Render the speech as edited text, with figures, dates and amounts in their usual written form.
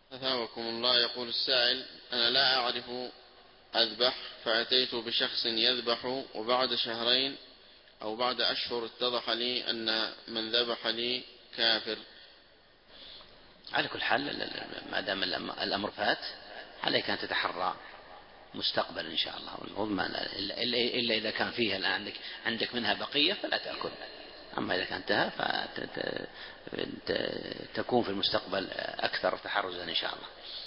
أثابكم الله. يقول السائل: أنا لا أعرف أذبح، فأتيت بشخص يذبح، وبعد شهرين أو بعد أشهر اتضح لي أن من ذبح لي كافر. على كل حال ما دام الأمر فات عليك أن تتحرى مستقبل إن شاء الله، إلا إذا كان فيها الآن عندك منها بقية فلا تأكل، أما إذا كان انتهى فتكون في المستقبل أكثر تحرزا إن شاء الله.